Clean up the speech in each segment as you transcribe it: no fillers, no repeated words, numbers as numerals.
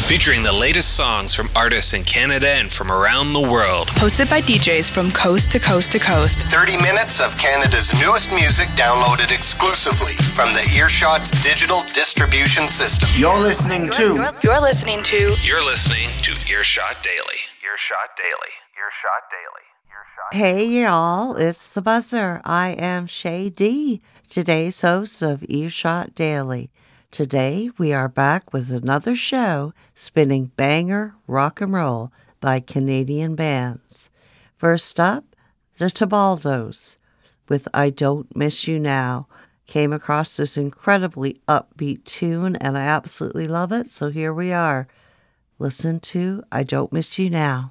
featuring the latest songs from artists in Canada and from around the world. Hosted by DJs from coast to coast to coast. 30 minutes of Canada's newest music downloaded exclusively from the Earshot's digital distribution system. You're listening to Earshot Daily. Hey y'all, it's the Buzzer. I am Shay D, today's host of Earshot Daily. Today we are back with another show spinning banger rock and roll by Canadian bands. First up, the Tebaldos with I Don't Miss You Now. Came across this incredibly upbeat tune and I absolutely love it, so here we are. Listen to I Don't Miss You Now.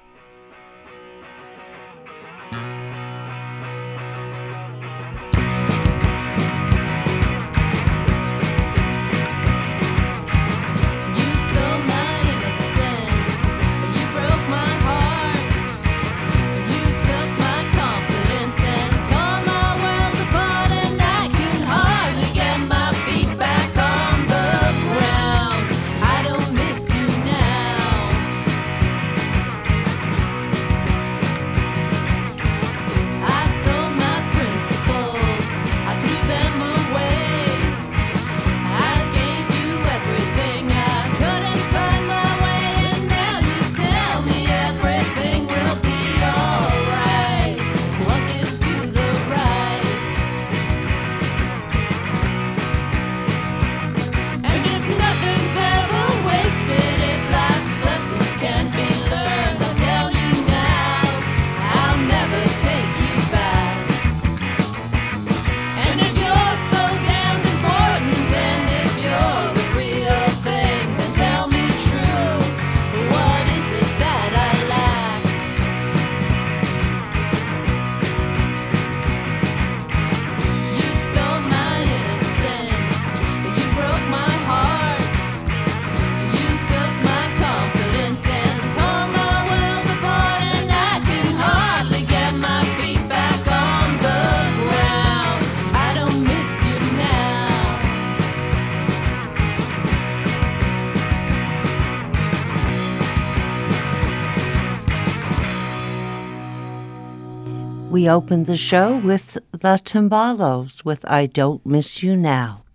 We opened the show with the Tebaldos with I Don't Miss You Now.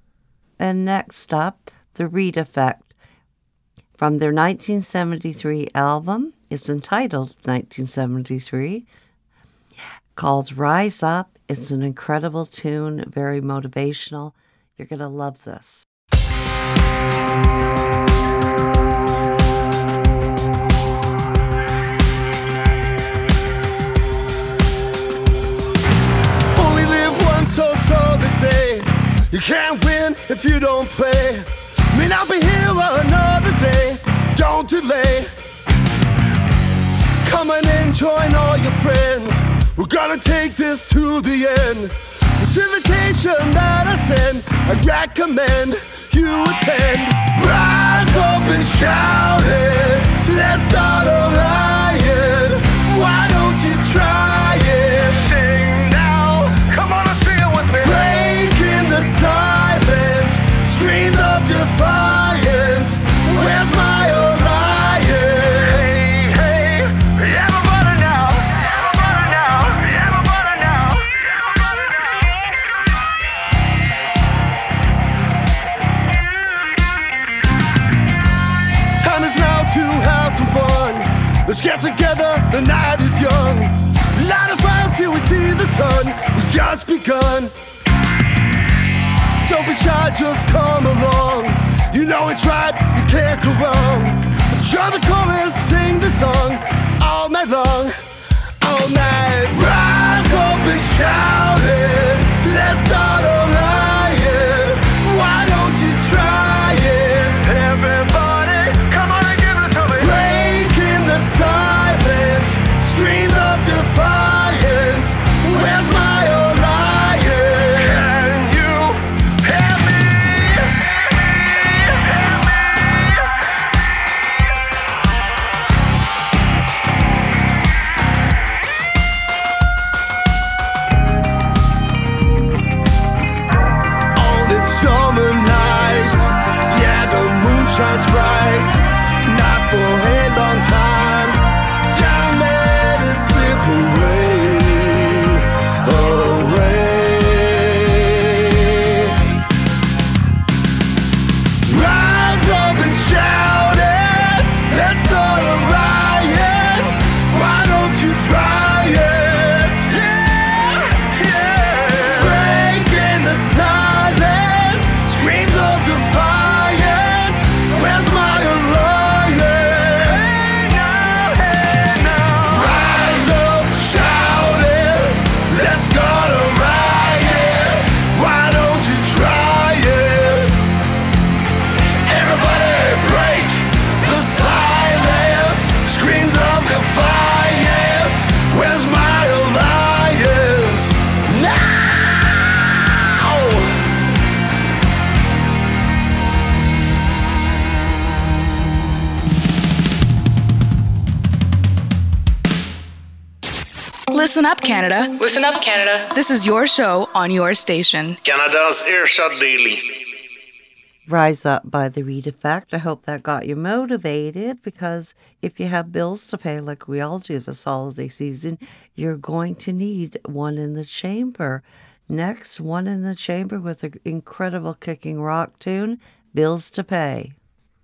And next up, the Reed Effect. From their 1973 album, it's entitled 1973, called Rise Up. It's an incredible tune, very motivational. You're going to love this. So they say, you can't win if you don't play. May not be here another day, don't delay. Come and join all your friends. We're gonna take this to the end. This invitation that I send, I recommend you attend. Rise up and shout it, let's start a riot. Why don't you try it? Sing now, come on. Breaking the silence, screams of defiance. Where's my alliance? Hey, hey, everybody now, everybody now, everybody now, Time is now to have some fun. Let's get together, the night is young. Light a fire till we see the sun. We've just begun. Don't be shy, just come along. You know it's right, you can't go wrong. Join the chorus, sing the song all night long, all night. Rise up and shout it, let's start a riot. Why don't you try it? Everybody, come on and give it to me. Breaking the silence, screams of defiance. Where's my alliance? Can you hear me? Listen up, Canada. Listen up, Canada. This is your show on your station. Canada's Earshot Daily. Rise Up by The Reed Effect. I hope that got you motivated, because if you have bills to pay like we all do this holiday season, you're going to need One in the Chamber. Next, One in the Chamber with an incredible kicking rock tune, Bills to Pay.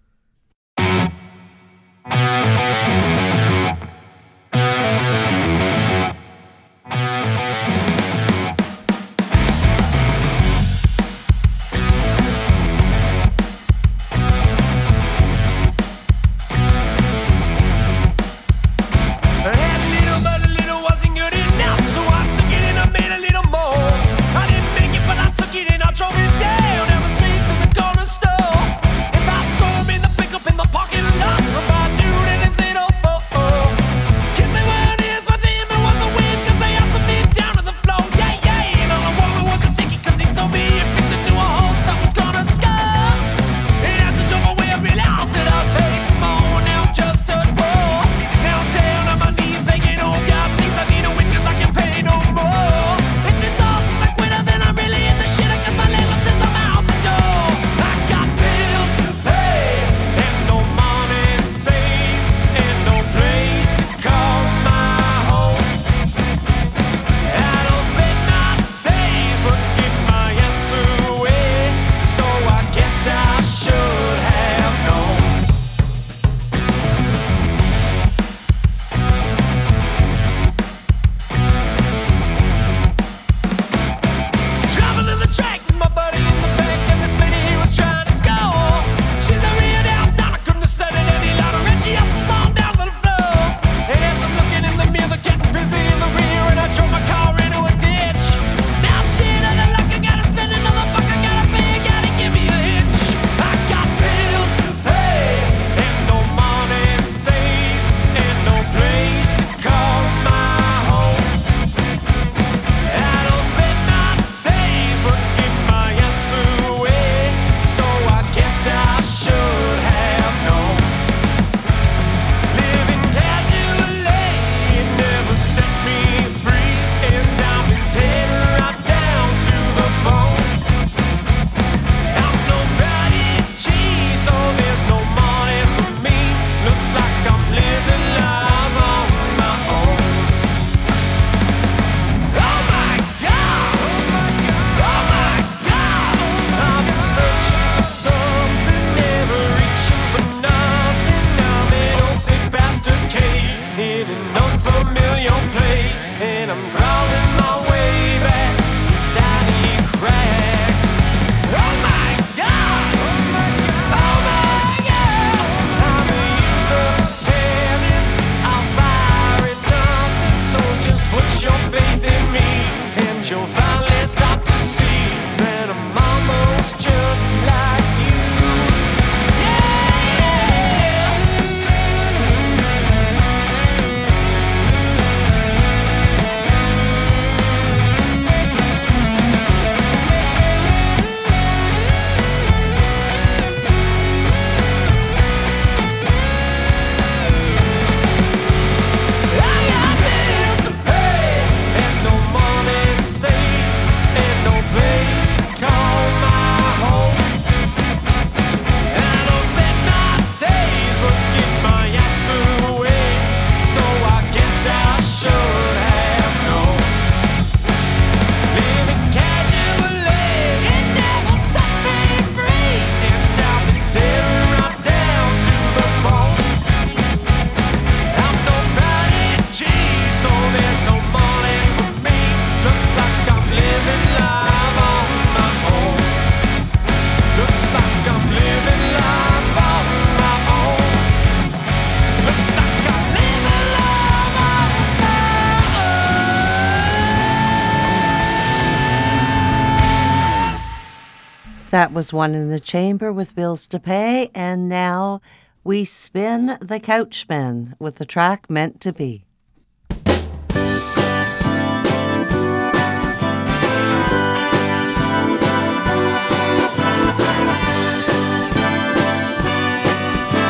That was One in the Chamber with Bills to Pay, and now we spin the couch spin with the track Meant to Be.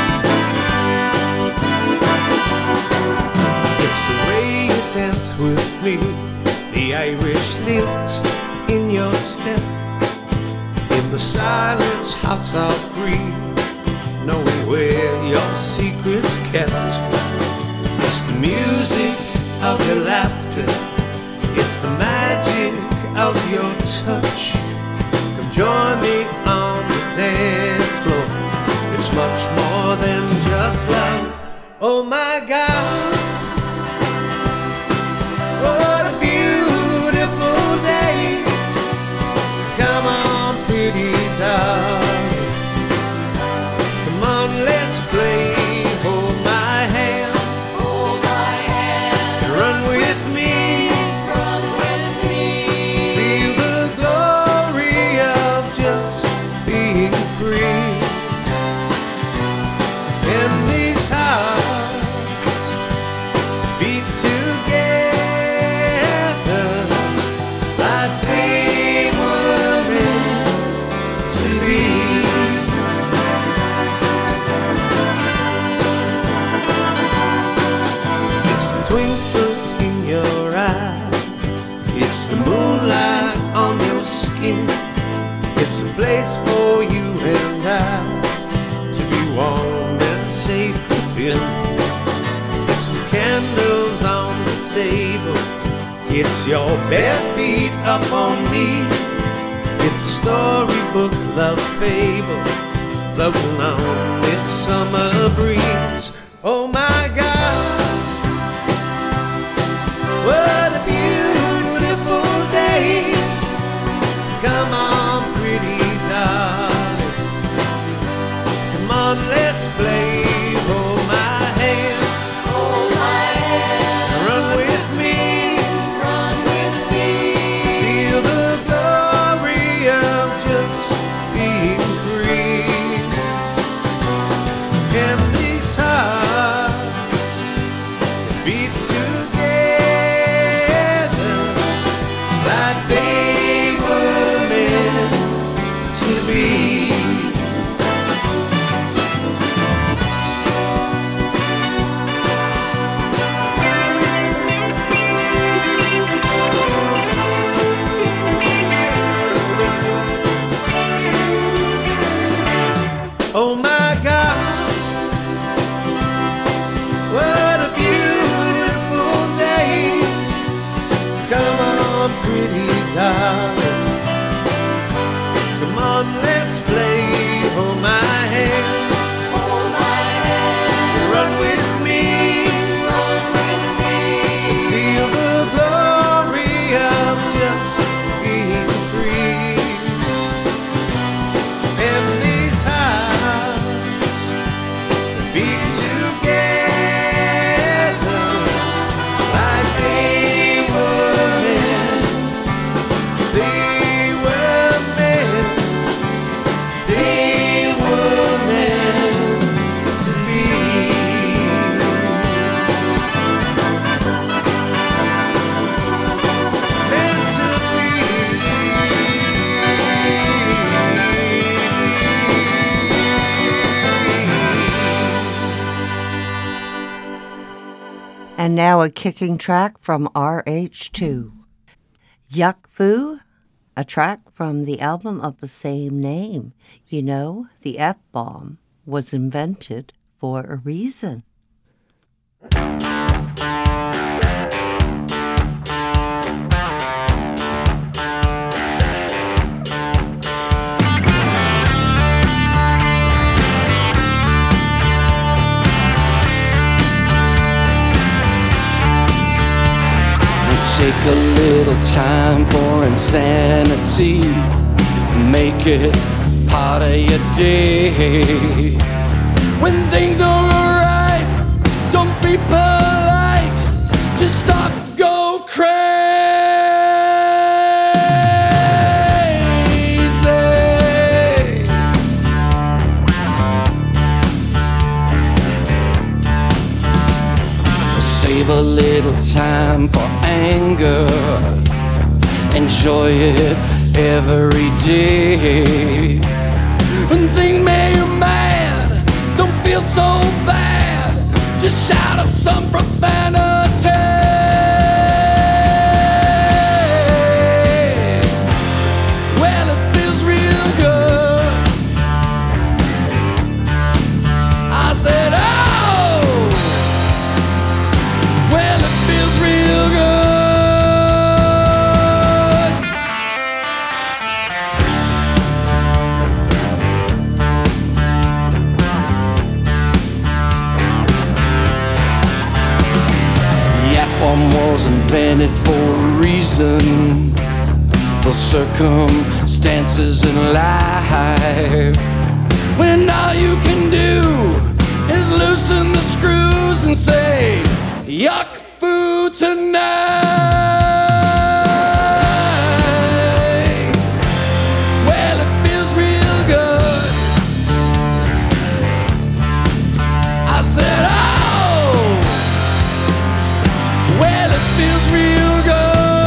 It's the way you dance with Irish lilt in your step. In the silence, hearts are free, knowing where your secret's kept. It's the music of your laughter, it's the magic of your touch. Come join me on the dance floor. It's much more than just love. Oh my God, what a beautiful day. Come on, pretty darling, come on, let's play. Hold my hand, hold my hand. Run with me, run with me. Feel the glory of just being free. And these hearts beat together like they were meant to be. It's the twinkle in your eye, it's the moonlight on your skin. It's a place for you and I to be warm and safe within. It's the candles on the table, it's your bare feet up on me. It's a storybook love fable floating on this summer breeze. Oh my God, what a beautiful day. Come on, pretty darling, come on, let's play. Hold my hand, hold my hand. Run with me, run with me. Feel the glory of just being free. And these hearts beat together like they were meant to be. Oh my God, what a beautiful day. Come on, pretty darling, come on, let's play. Hold my hand, hold my hand. Run with me, run with me. And feel the glory of just being free. And these hearts beat together like they were meant. They were meant. They were meant to be. Meant to And now a kicking track from RH2. Yuck Fu, a track from the album of the same name. You know, the F-bomb was invented for a reason. Take a little time for insanity. Make it part of your day. When things are alright, don't be polite. Just stop, go crazy. Save a little time for anger. Enjoy it every day. When things make you mad, don't feel so bad. Just shout out some profanity. was invented for a reason. The circumstances in life, when all you can do is loosen the screws and say, yuck food tonight. Well, it feels real good. I said, oh, well, it feels real good.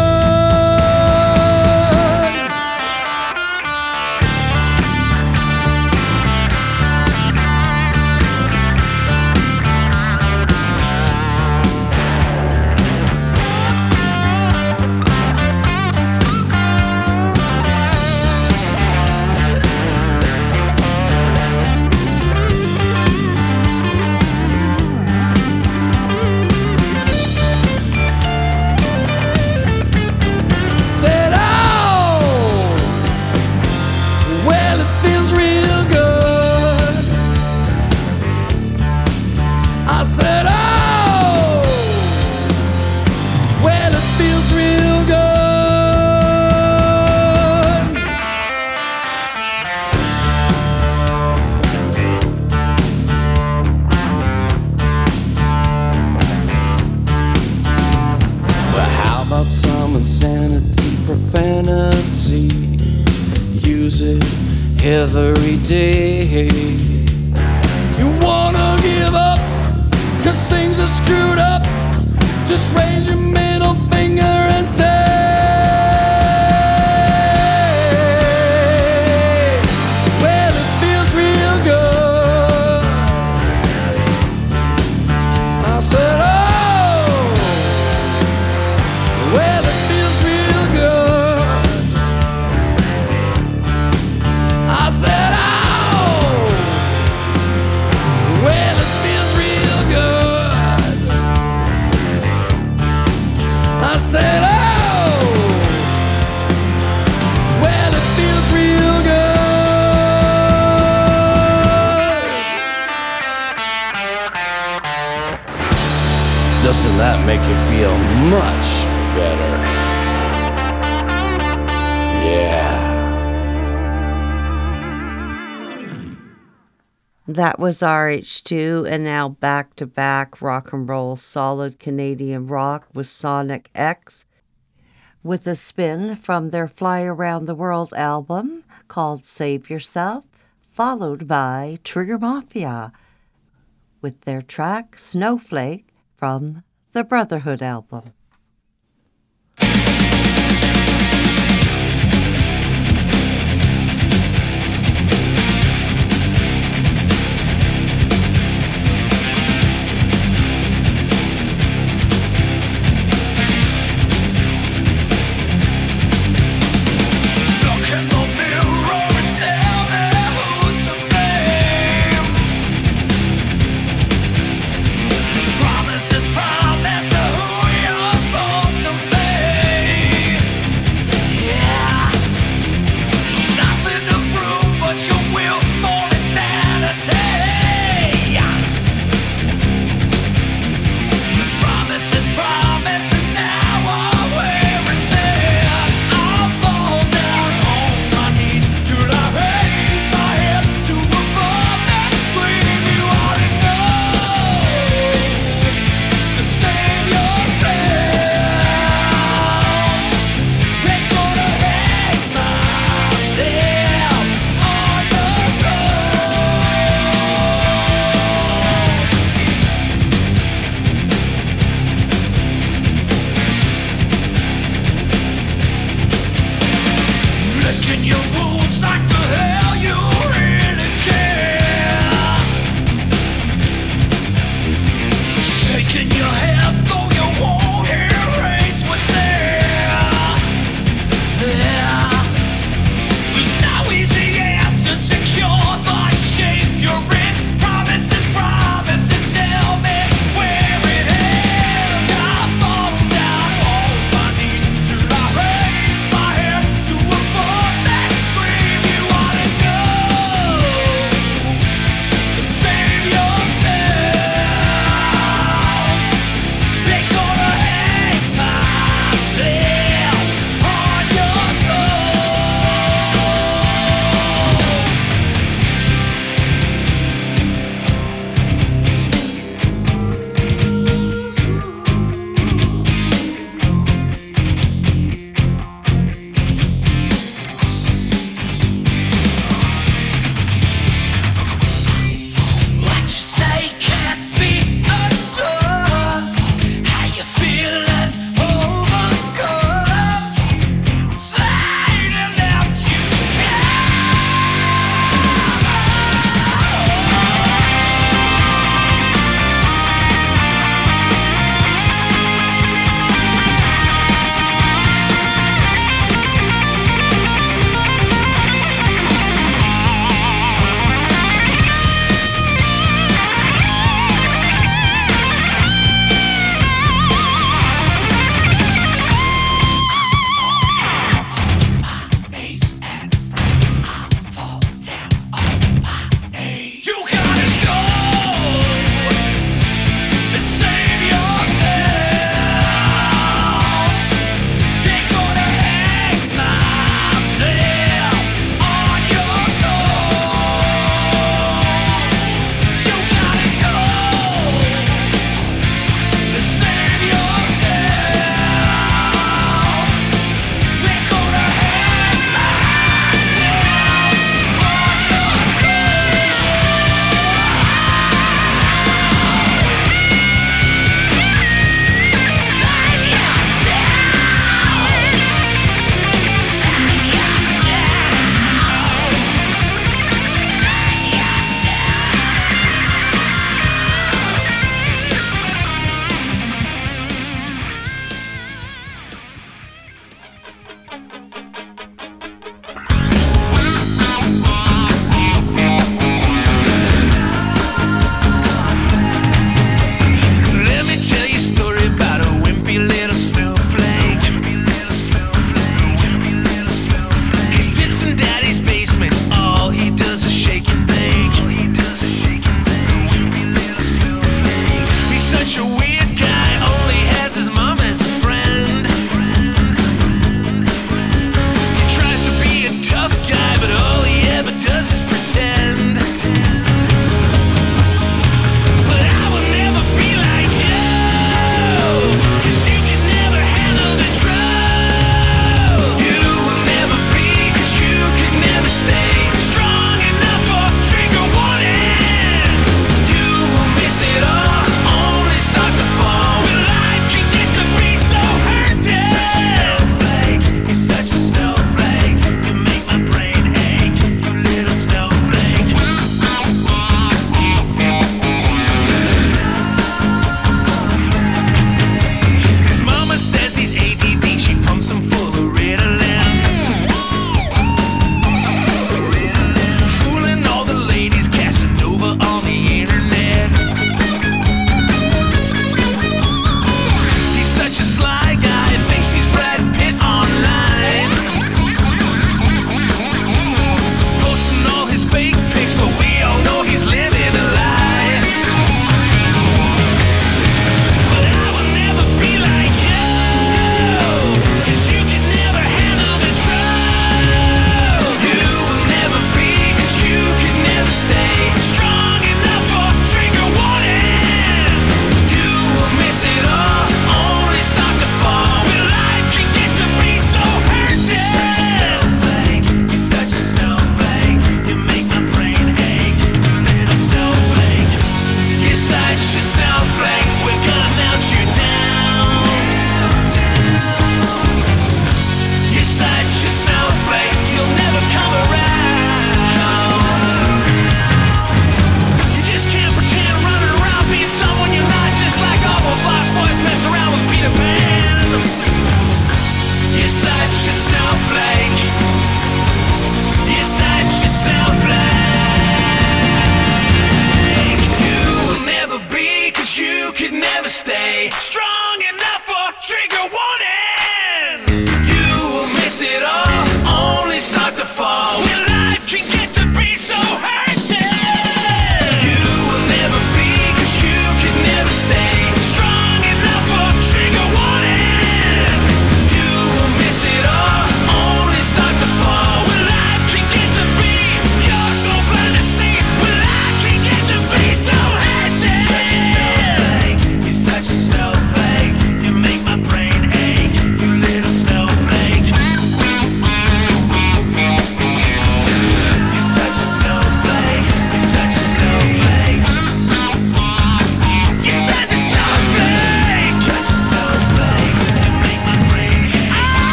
Every day you wanna give up 'cause things are screwed up. Just raise your middle finger and say, well, it feels real good. I said, oh, well, it feels real good. I said, oh, well, it feels real good. I said, oh, well, it feels real good. Doesn't that make you feel much better? Yeah. That was RH2, and now back-to-back rock and roll solid Canadian rock with Sonic X, with a spin from their Fly Around the World album called Save Yourself, followed by Trigger Mafia with their track Snowflake from the Brotherhood album. Promises, promise of who you're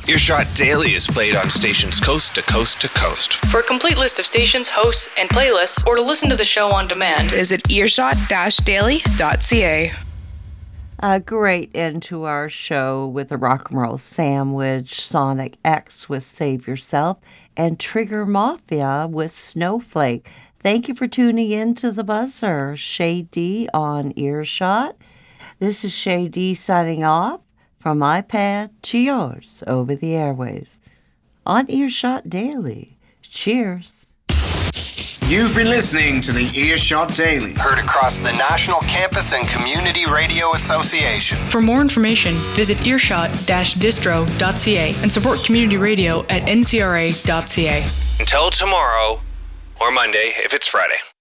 Earshot Daily is played on stations coast to coast to coast. For a complete list of stations, hosts, and playlists, or to listen to the show on demand, visit earshot-daily.ca. A great end to our show with a rock and roll sandwich, Sonic X with Save Yourself, and Trigger Mafia with Snowflake. Thank you for tuning in to The Buzzer. Shay D on Earshot. This is Shay D signing off from iPad to yours over the airways on Earshot Daily. Cheers. You've been listening to the Earshot Daily. Heard across the National Campus and Community Radio Association. For more information, visit earshot-distro.ca and support community radio at ncra.ca. Until tomorrow, or Monday if it's Friday.